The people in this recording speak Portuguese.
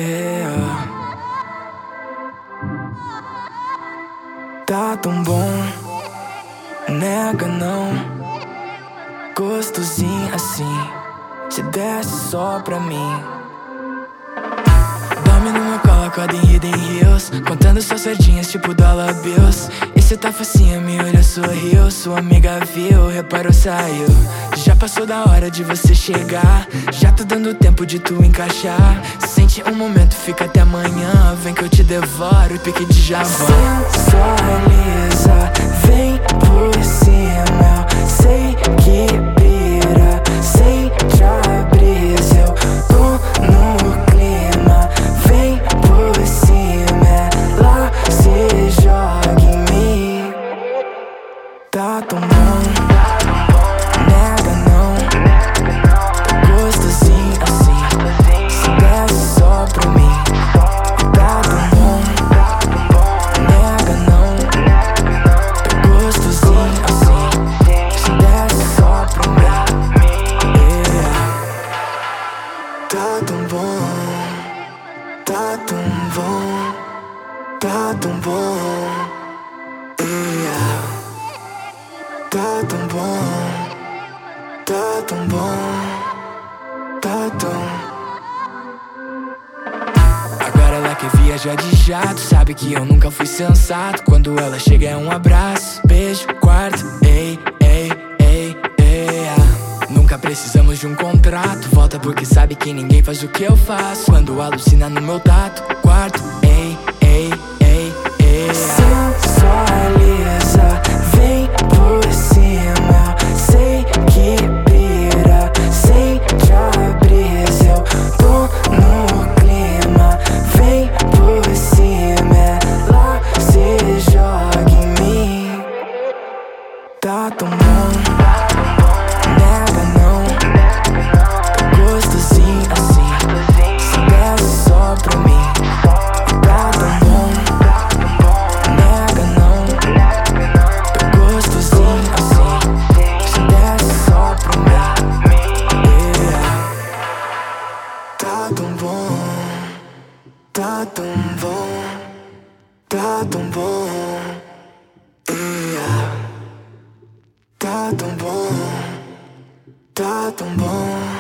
yeah. Tá tão bom, nega não. Gostosinho assim, se desce só pra mim. Dorme no meu colo, acorda em Hidden Hills, contando suas sardinhas tipo dollar bills. E cê tá facinha, me olha, sorriu. Sua amiga viu, reparou, saiu. Já passou da hora de você chegar, já tô dando tempo de tu encaixar. Sente um momento, fica até amanhã. Vem que eu te devoro, pique de Javan. Sensualiza, vem por cima. Eu sei que pira, sente a brisa. Eu tô no clima, vem por cima. Ela se joga em mim. Tá tão bom, nega não. Gostosinho assim, se desce só pra mim. Tá tão bom, nega não. Gostosinho assim, se desce só pra mim, yeah. Tá tão bom, tá tão bom, tá tão bom, yeah. Tá tão bom, tá tão bom, tá tão. Agora ela quer viajar de jato, sabe que eu nunca fui sensato. Quando ela chega é um abraço, beijo, quarto, ei, ei, ei, ei, Nunca precisamos de um contrato, volta porque sabe que ninguém faz o que eu faço. Quando alucina no meu tato, quarto, ei, ei, ei, ei, Sensualiza, vem por cima. Eu sei que pira, sente a brisa. Eu tô no clima, vem por cima. Ela se joga em mim. Tá tão bom, nega não. Gostosinho assim, se desce só pra mim. Tá tão bom, nega não. Gostosinho assim, se desce só pra mim, yeah. Tá tão bom, tá tão bom, tá tão bom, yeah. Tá tão bom, tá tão bom.